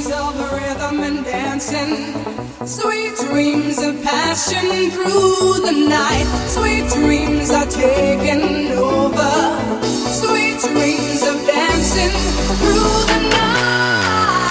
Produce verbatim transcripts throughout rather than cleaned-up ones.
dreams of rhythm and dancing, sweet dreams of passion through the night. Sweet dreams are taking over, sweet dreams of dancing through the night.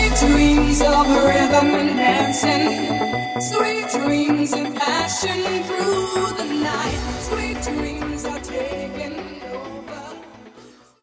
Sweet dreams of passion.